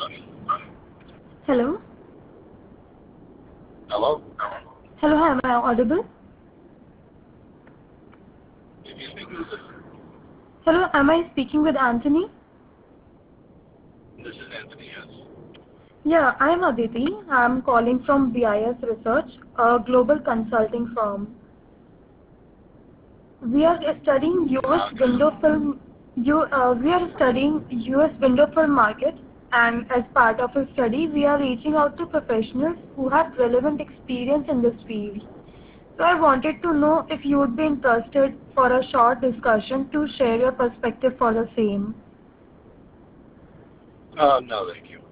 Hello? Hello? Hello, am I audible? If you speak, who's this? Hello, am I speaking with Anthony? This is Anthony, yes. Yeah, I'm Aditi. I'm calling from BIS Research, a global consulting firm. We are studying US window film. We are studying US window film market, and as part of a study, we are reaching out to professionals who have relevant experience in this field. So I wanted to know if you would be interested for a short discussion to share your perspective for the same. No, thank you.